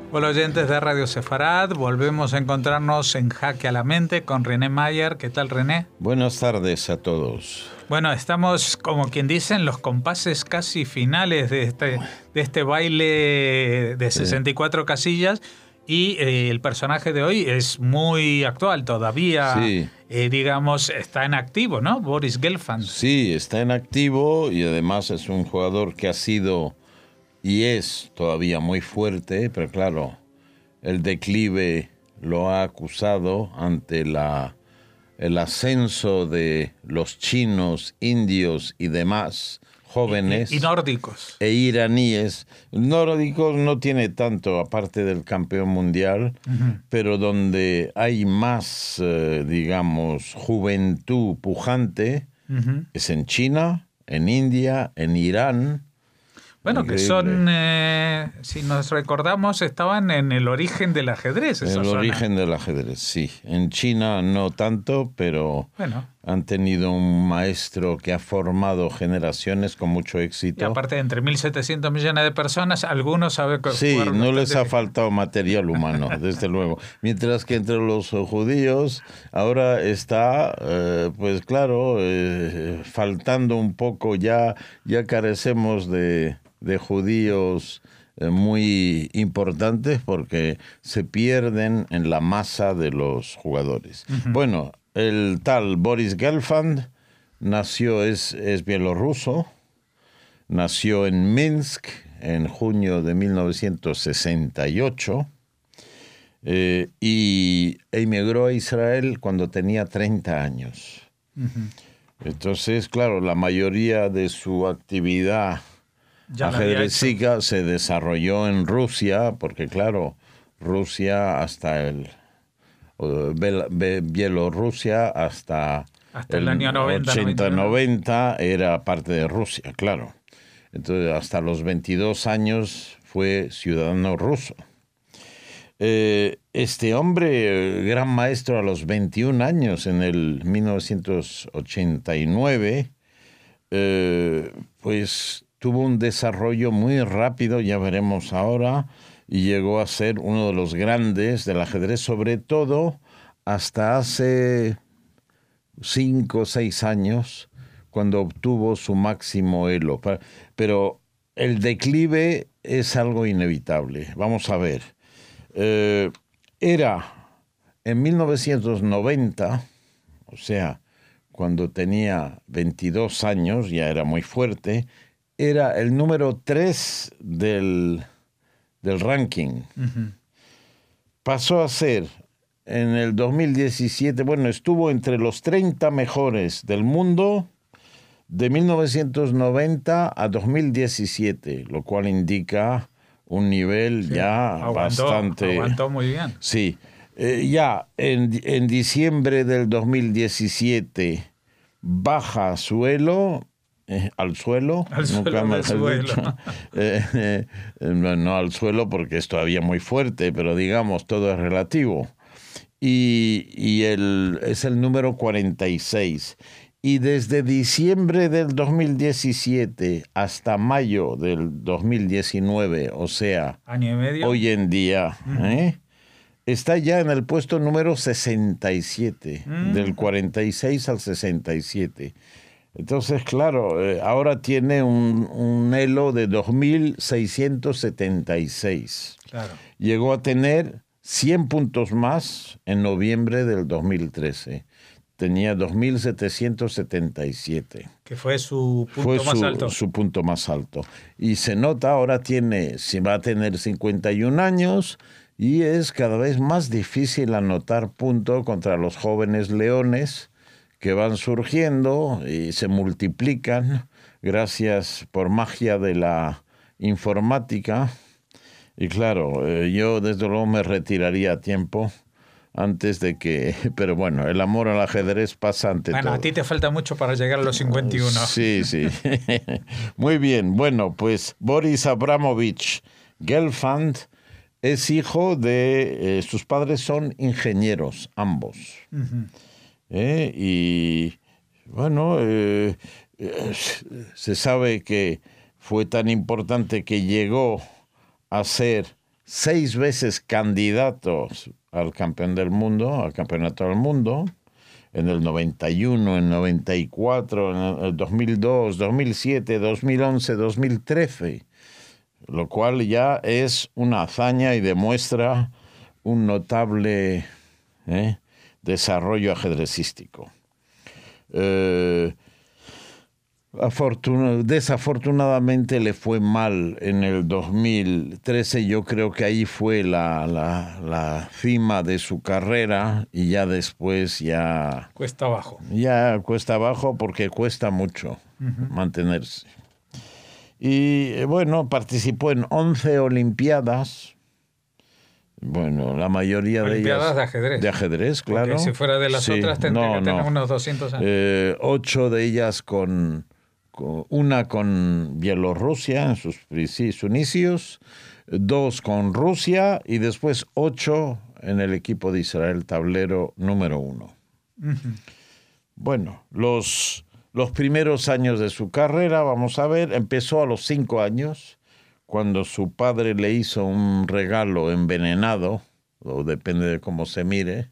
Hola oyentes de Radio Sefarad, volvemos a encontrarnos en Jaque a la Mente con René Mayer. ¿Qué tal, René? Buenas tardes a todos. Bueno, estamos, como quien dice, en los compases casi finales de este baile de 64 casillas y el personaje de hoy es muy actual, todavía, Sí. Digamos, está en activo, ¿no? Boris Gelfand. Sí, está en activo y además es un jugador que ha sido y es todavía muy fuerte, pero claro, el declive lo ha acusado ante el ascenso de los chinos, indios y demás jóvenes. Y nórdicos. E iraníes. Nórdicos no tiene tanto, aparte del campeón mundial, pero donde hay más, digamos, juventud pujante, es en China, en India, en Irán. Bueno, Increíble. que son, si nos recordamos, estaban en el origen del ajedrez. El origen del ajedrez, sí. En China no tanto, pero bueno, han tenido un maestro que ha formado generaciones con mucho éxito. Y aparte, entre 1.700 millones de personas, algunos saben que sí, no les ha faltado material humano, desde luego. Mientras que entre los judíos ahora está, pues claro, faltando un poco, ya carecemos de judíos muy importantes porque se pierden en la masa de los jugadores. Bueno, el tal Boris Gelfand nació, es bielorruso, nació en Minsk en junio de 1968 y emigró a Israel cuando tenía 30 años. Entonces, claro, la mayoría de su actividad ajedrecística se desarrolló en Rusia, porque claro, Rusia hasta Bielorrusia hasta el año 80-90 era parte de Rusia, claro. Entonces, hasta los 22 años fue ciudadano ruso. Este hombre, gran maestro a los 21 años, en el 1989, pues tuvo un desarrollo muy rápido, ya veremos ahora, y llegó a ser uno de los grandes del ajedrez, sobre todo hasta hace 5 o 6 años, cuando obtuvo su máximo elo. Pero el declive es algo inevitable. Vamos a ver. Era en 1990, o sea, cuando tenía 22 años, ya era muy fuerte, era el número 3 del ranking. Pasó a ser, en el 2017, bueno, estuvo entre los 30 mejores del mundo de 1990 a 2017, lo cual indica un nivel bastante... Aguantó muy bien. Sí. Ya en diciembre del 2017 baja suelo... al suelo, nunca mejor dicho. No al suelo porque es todavía muy fuerte, pero digamos, todo es relativo. Y es el número 46. Y desde diciembre del 2017 hasta mayo del 2019, o sea, año y medio, hoy en día, está ya en el puesto número 67, del 46 al 67. Entonces, claro, ahora tiene un elo de 2.676. Claro. Llegó a tener 100 puntos más en noviembre del 2013. Tenía 2.777. Que fue su punto más alto. Su punto más alto. Y se nota, ahora va a tener 51 años y es cada vez más difícil anotar punto contra los jóvenes leones que van surgiendo y se multiplican gracias por magia de la informática. Y claro, yo desde luego me retiraría a tiempo antes de que... Pero bueno, el amor al ajedrez pasa ante todo. Bueno, a ti te falta mucho para llegar a los 51. Sí. Muy bien. Bueno, pues Boris Abramovich Gelfand es hijo de... sus padres son ingenieros, ambos. Y bueno, se sabe que fue tan importante que llegó a ser 6 veces candidato al campeón del mundo, al campeonato del mundo, en el 91, en el 94, en el 2002, 2007, 2011, 2013, lo cual ya es una hazaña y demuestra un notable desarrollo ajedrecístico. Desafortunadamente le fue mal en el 2013. Yo creo que ahí fue la cima de su carrera y ya después ya... Cuesta abajo. Ya cuesta abajo porque cuesta mucho mantenerse. Y bueno, participó en 11 Olimpiadas. Bueno, la mayoría de ellas... Olimpiadas de ajedrez. De ajedrez, claro. Porque si fuera de las otras tendría que tener unos 200 años. 8 de ellas una con Bielorrusia en sus inicios, 2 con Rusia y después 8 en el equipo de Israel, tablero número 1. Bueno, los primeros años de su carrera, vamos a ver, empezó a los 5 años, cuando su padre le hizo un regalo envenenado, o depende de cómo se mire,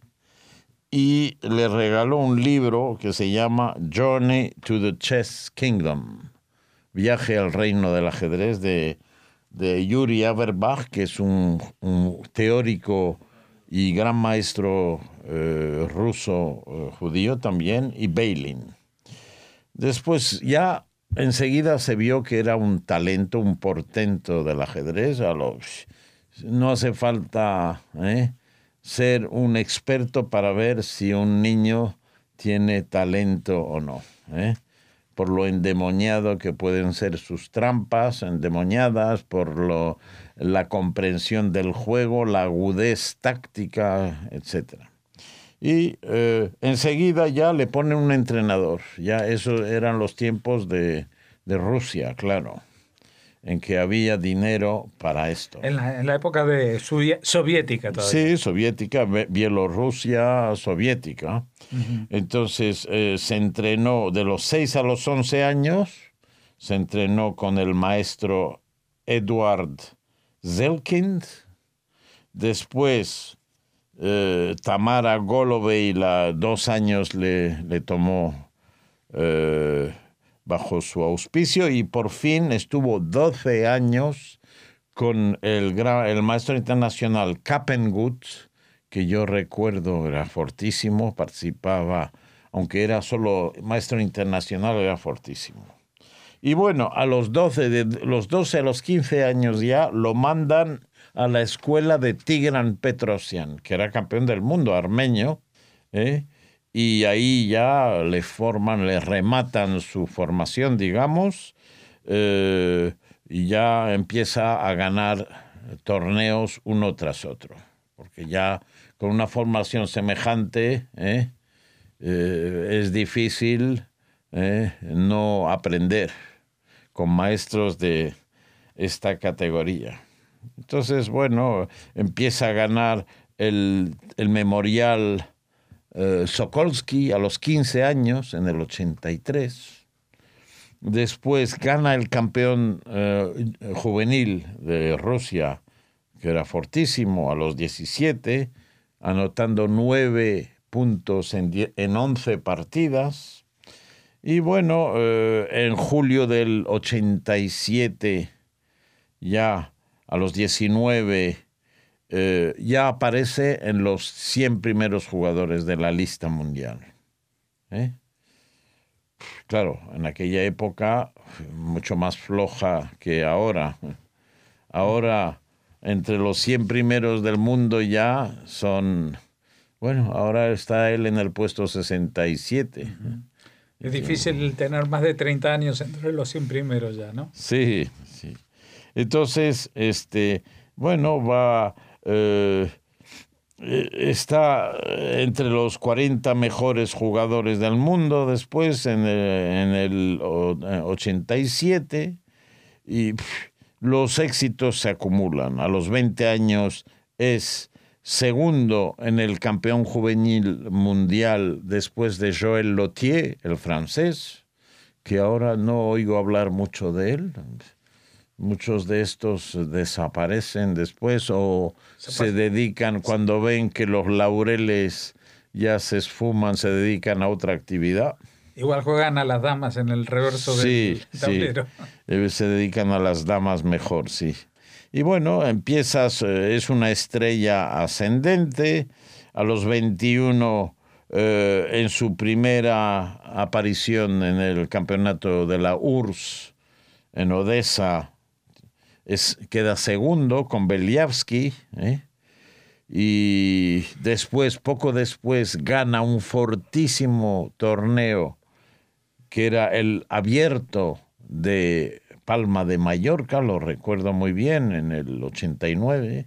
y le regaló un libro que se llama Journey to the Chess Kingdom, Viaje al Reino del Ajedrez, de Yuri Averbach, que es un teórico y gran maestro ruso judío también, y Beilin. Después ya enseguida se vio que era un talento, un portento del ajedrez. No hace falta ser un experto para ver si un niño tiene talento o no, por lo endemoniado que pueden ser sus trampas, endemoniadas, por la comprensión del juego, la agudez táctica, etc. Y enseguida ya le ponen un entrenador. Ya esos eran los tiempos de Rusia, claro, en que había dinero para esto. En la época de soviética todavía. Sí, soviética, Bielorrusia soviética. Entonces se entrenó de los 6 a los 11 años, se entrenó con el maestro Eduard Zelkind. Después Tamara Golovey 2 años le tomó bajo su auspicio y por fin estuvo 12 años con el maestro internacional Kappengut, que yo recuerdo era fortísimo, participaba, aunque era solo maestro internacional, era fortísimo. Y bueno, a los 12 a los 15 años ya lo mandan a la escuela de Tigran Petrosyan, que era campeón del mundo armenio, y ahí ya le rematan su formación, digamos, y ya empieza a ganar torneos uno tras otro, porque ya con una formación semejante es difícil no aprender con maestros de esta categoría. Entonces, bueno, empieza a ganar el memorial Sokolsky a los 15 años, en el 83. Después gana el campeón juvenil de Rusia, que era fortísimo, a los 17, anotando 9 puntos en 11 partidas. Y bueno, en julio del 87, ya a los 19, ya aparece en los 100 primeros jugadores de la lista mundial. Claro, en aquella época mucho más floja que ahora. Ahora, entre los 100 primeros del mundo ya son... Bueno, ahora está él en el puesto 67. Es difícil tener más de 30 años entre los 100 primeros ya, ¿no? Sí, sí. Entonces, bueno, está entre los 40 mejores jugadores del mundo después en el 87 y los éxitos se acumulan. A los 20 años es segundo en el campeón juvenil mundial después de Joël Lautier, el francés, que ahora no oigo hablar mucho de él. Muchos de estos desaparecen después o se dedican, cuando ven que los laureles ya se esfuman, se dedican a otra actividad. Igual juegan a las damas en el reverso del tablero. Sí, se dedican a las damas mejor, sí. Y bueno, es una estrella ascendente. A los 21, en su primera aparición en el campeonato de la URSS en Odessa, queda segundo con Beliavsky, y poco después, gana un fortísimo torneo que era el Abierto de Palma de Mallorca, lo recuerdo muy bien, en el 89,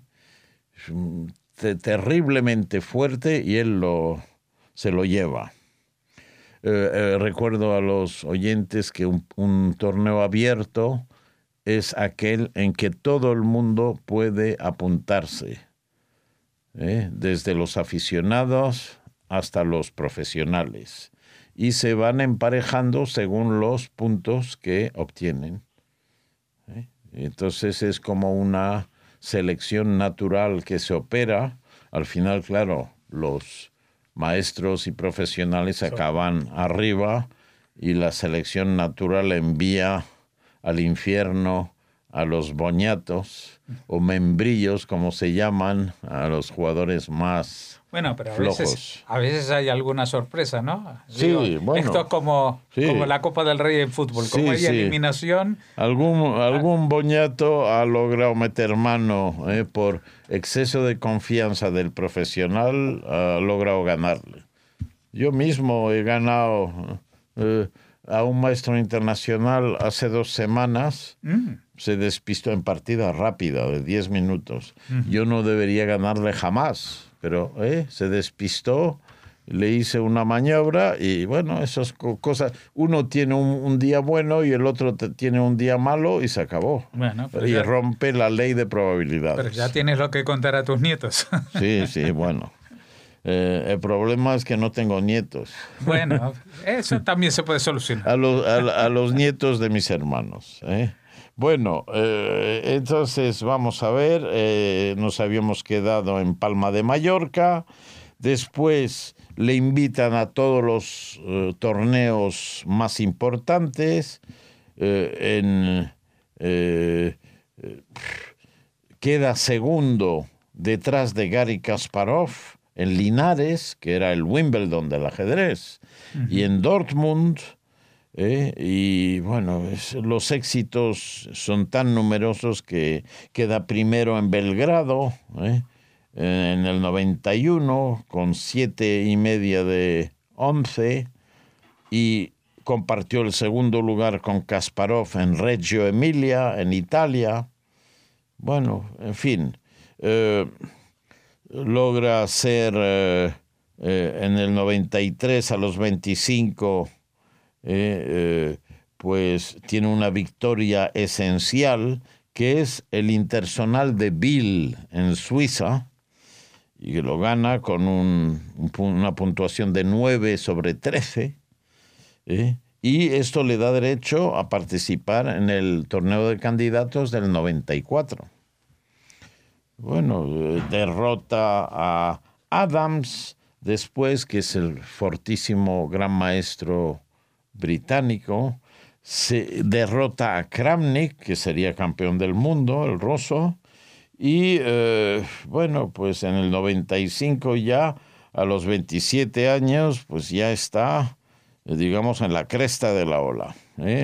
terriblemente fuerte, y él se lo lleva. Recuerdo a los oyentes que un torneo abierto es aquel en que todo el mundo puede apuntarse, desde los aficionados hasta los profesionales, y se van emparejando según los puntos que obtienen. Entonces es como una selección natural que se opera. Al final, claro, los maestros y profesionales acaban arriba y la selección natural envía al infierno a los boñatos o membrillos, como se llaman, a los jugadores más pero flojos. A veces hay alguna sorpresa, ¿no? Sí, bueno. Esto es como la Copa del Rey en fútbol, como hay eliminación. Algún boñato ha logrado meter mano, por exceso de confianza del profesional, ha logrado ganarle. Yo mismo he ganado a un maestro internacional hace 2 semanas. Se despistó en partida rápida de 10 minutos. Yo no debería ganarle jamás, pero se despistó, le hice una maniobra y bueno, esas cosas. Uno tiene un día bueno y el otro tiene un día malo y se acabó. Y rompe la ley de probabilidades. Pero ya tienes lo que contar a tus nietos. Sí, bueno. El problema es que no tengo nietos. Bueno, eso también se puede solucionar. A los nietos de mis hermanos. Bueno, entonces vamos a ver, nos habíamos quedado en Palma de Mallorca, después le invitan a todos los torneos más importantes, queda segundo detrás de Garry Kasparov en Linares, que era el Wimbledon del ajedrez, y en Dortmund. Y bueno, los éxitos son tan numerosos que queda primero en Belgrado, en el 91 con 7,5 de 11, y compartió el segundo lugar con Kasparov en Reggio Emilia, en Italia. Bueno, en fin, logra ser en el 93 a los 25, pues tiene una victoria esencial, que es el Interzonal de Biel en Suiza, y que lo gana con una puntuación de 9/13, y esto le da derecho a participar en el torneo de candidatos del 94. Bueno, derrota a Adams después, que es el fortísimo gran maestro británico. Se derrota a Kramnik, que sería campeón del mundo, el ruso. Y bueno, pues en el 95, ya a los 27 años, pues ya está, digamos, en la cresta de la ola.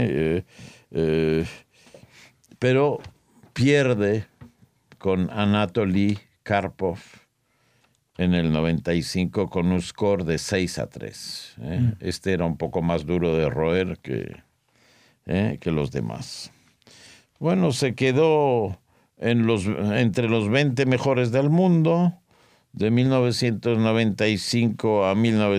Pero pierde con Anatoly Karpov en el 95 con un score de 6-3. Este era un poco más duro de roer que los demás. Bueno, se quedó entre los 20 mejores del mundo de 1995 a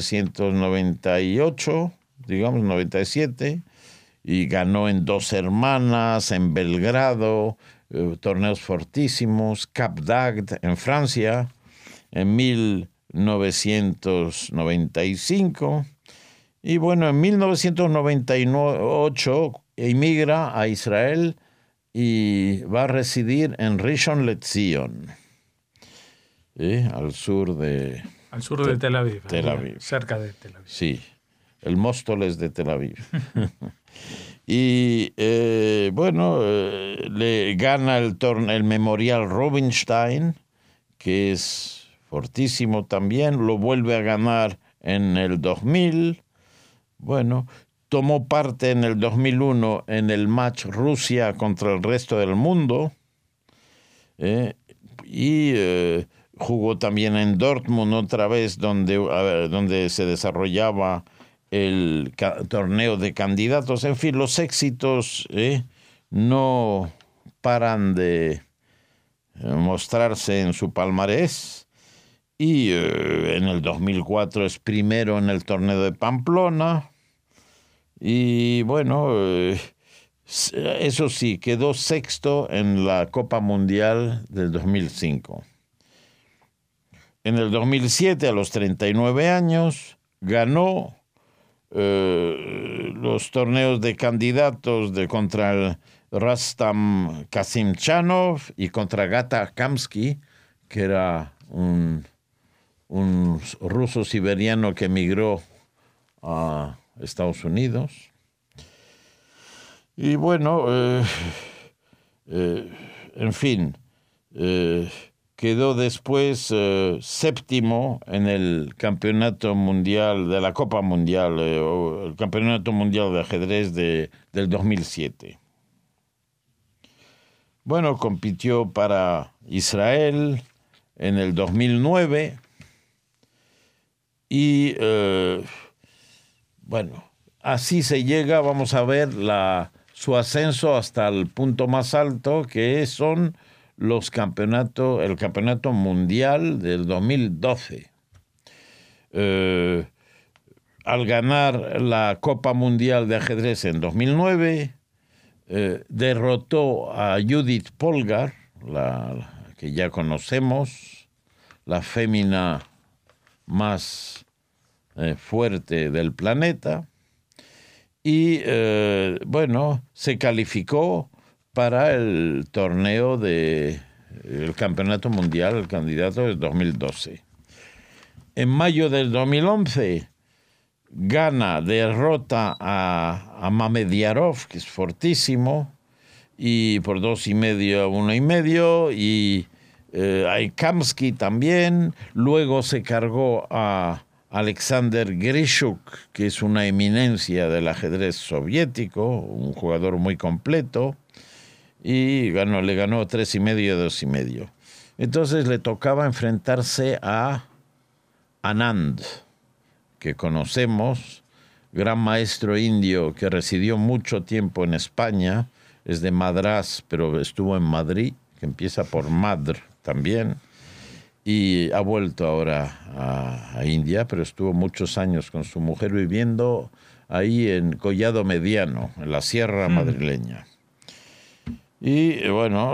1998, digamos 97, y ganó en Dos Hermanas, en Belgrado, torneos fortísimos, Cap d'Agde en Francia, en 1995. Y bueno, en 1998 emigra a Israel y va a residir en Rishon LeZion, al sur de... Al sur de Tel Aviv. Tel Aviv. Cerca de Tel Aviv. Sí, el Móstoles de Tel Aviv. Y le gana el Memorial Rubinstein, que es fortísimo también, lo vuelve a ganar en el 2000. Bueno, tomó parte en el 2001 en el match Rusia contra el resto del mundo, y jugó también en Dortmund otra vez, donde se desarrollaba el torneo de candidatos. En fin, los éxitos no paran de mostrarse en su palmarés. Y en el 2004 es primero en el torneo de Pamplona. Y bueno, eso sí, quedó sexto en la Copa Mundial del 2005. En el 2007, a los 39 años, ganó los torneos de candidatos contra el Rustam Kasimchanov y contra Gata Kamsky, que era un ruso siberiano que emigró a Estados Unidos. Y bueno, en fin, quedó después séptimo en el campeonato mundial de la Copa Mundial, el campeonato mundial de ajedrez del 2007. Bueno, compitió para Israel en el 2009 y bueno, así se llega, vamos a ver su ascenso hasta el punto más alto, que son el campeonato mundial del 2012. Al ganar la Copa Mundial de Ajedrez en 2009, derrotó a Judith Polgar, la que ya conocemos, la fémina más fuerte del planeta, y bueno, se calificó para el torneo del Campeonato Mundial, el candidato del 2012. En mayo del 2011 derrota a Mamediarov, que es fortísimo, y por 2,5 a 1,5, y a Kamsky también. Luego se cargó a Alexander Grishuk, que es una eminencia del ajedrez soviético, un jugador muy completo, y le ganó 3,5 a 2,5. Entonces le tocaba enfrentarse a Anand, que conocemos, gran maestro indio que residió mucho tiempo en España, es de Madrás, pero estuvo en Madrid, que empieza por Madr también, y ha vuelto ahora a India, pero estuvo muchos años con su mujer viviendo ahí en Collado Mediano, en la sierra madrileña. Y bueno,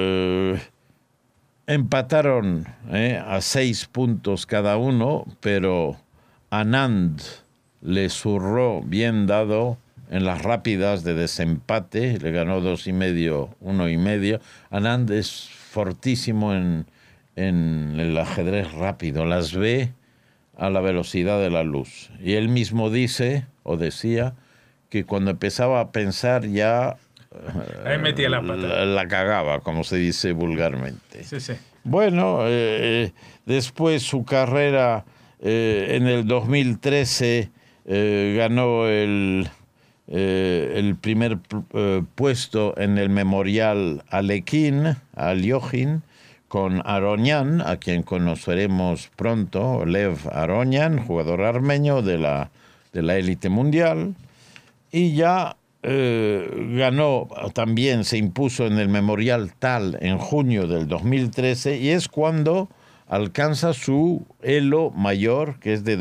empataron a 6 puntos cada uno, pero Anand le zurró bien dado en las rápidas de desempate, le ganó 2,5, 1,5. Anand es fortísimo en el ajedrez rápido, las ve a la velocidad de la luz. Y él mismo decía, que cuando empezaba a pensar ya ahí metía la pata. La cagaba, como se dice vulgarmente. Sí, sí. Bueno, después su carrera en el 2013 ganó el primer puesto en el Memorial Alekhine, con Aronian, a quien conoceremos pronto, Lev Aronian, jugador armenio de la élite mundial, y ya ganó, también se impuso en el Memorial Tal en junio del 2013, y es cuando alcanza su elo mayor, que es de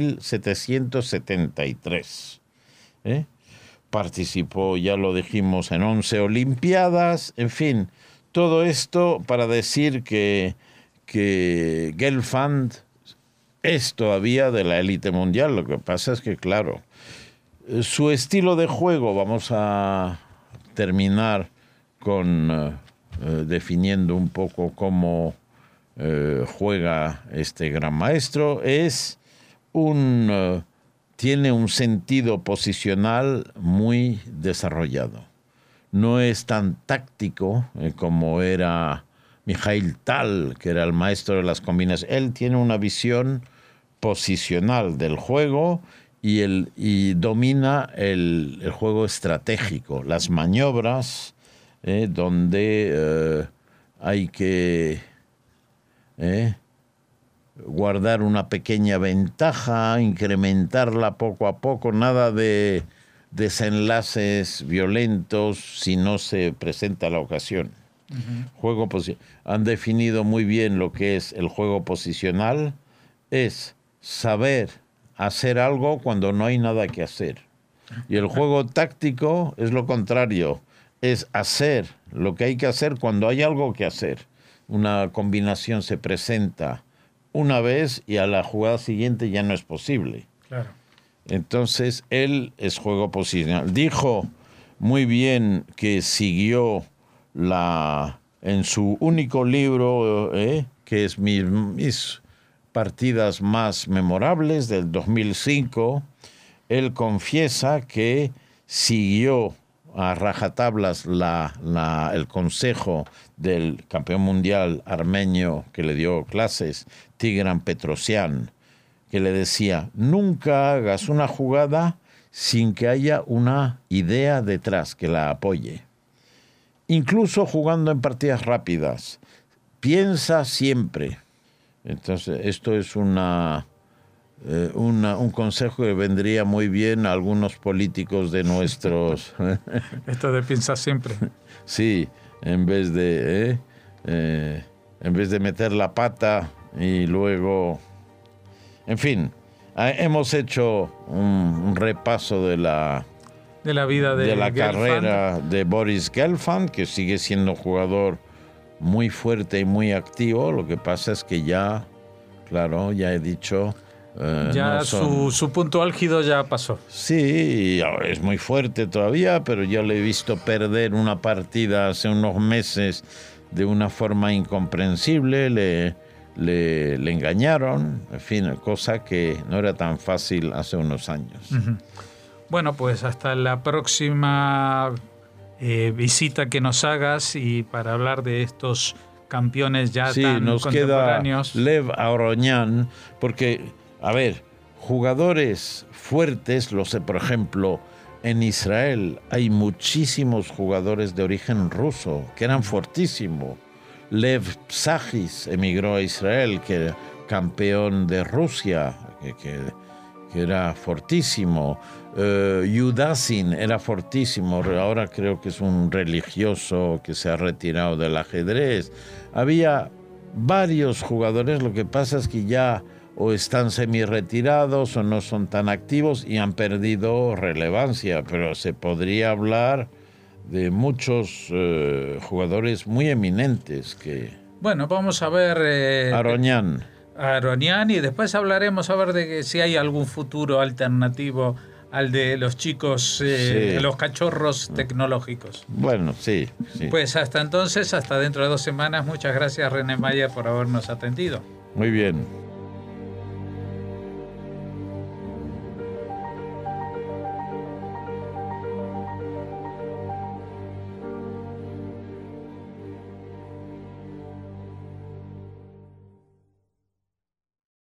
2.773. Participó, ya lo dijimos, en 11 Olimpiadas, en fin, todo esto para decir que Gelfand es todavía de la élite mundial. Lo que pasa es que, claro, su estilo de juego, vamos a terminar definiendo un poco cómo juega este gran maestro. Tiene un sentido posicional muy desarrollado. No es tan táctico como era Mikhail Tal, que era el maestro de las combinaciones. Él tiene una visión posicional del juego y domina el juego estratégico, las maniobras, donde hay que guardar una pequeña ventaja, incrementarla poco a poco, nada de desenlaces violentos si no se presenta la ocasión. Han definido muy bien lo que es el juego posicional, es saber hacer algo cuando no hay nada que hacer. Y el juego táctico es lo contrario, es hacer lo que hay que hacer cuando hay algo que hacer. Una combinación se presenta una vez y a la jugada siguiente ya no es posible. Claro. Entonces, él es juego posicional. Dijo muy bien que siguió en su único libro, que es mis partidas más memorables del 2005, él confiesa que siguió a rajatablas el consejo del campeón mundial armenio que le dio clases, Tigran Petrosyan, que le decía, nunca hagas una jugada sin que haya una idea detrás que la apoye. Incluso jugando en partidas rápidas, piensa siempre. Entonces, esto es un consejo que vendría muy bien a algunos políticos de nuestros... Esto de piensa siempre. Sí, en vez de meter la pata y luego... En fin, hemos hecho un repaso de la vida de la Gelfand. carrera de Boris Gelfand, que sigue siendo un jugador muy fuerte y muy activo. Lo que pasa es que ya he dicho... ya su punto álgido ya pasó. Sí, es muy fuerte todavía, pero yo le he visto perder una partida hace unos meses de una forma incomprensible. Le engañaron, en fin, cosa que no era tan fácil hace unos años. Uh-huh. Bueno, pues hasta la próxima visita que nos hagas y para hablar de estos campeones ya tan nos contemporáneos. Queda Lev Aronian, porque, a ver, jugadores fuertes, lo sé, por ejemplo, en Israel hay muchísimos jugadores de origen ruso que eran fortísimos. Lev Psagis emigró a Israel, que era campeón de Rusia, que era fortísimo. Yudasin era fortísimo, ahora creo que es un religioso que se ha retirado del ajedrez. Había varios jugadores, lo que pasa es que ya o están semi-retirados o no son tan activos y han perdido relevancia, pero se podría hablar de muchos jugadores muy eminentes que... Bueno, vamos a ver... Aronian, y después hablaremos a ver de que si hay algún futuro alternativo al de los chicos, los cachorros tecnológicos. Bueno, sí. Pues hasta entonces, hasta dentro de 2 semanas, muchas gracias René Maya por habernos atendido. Muy bien.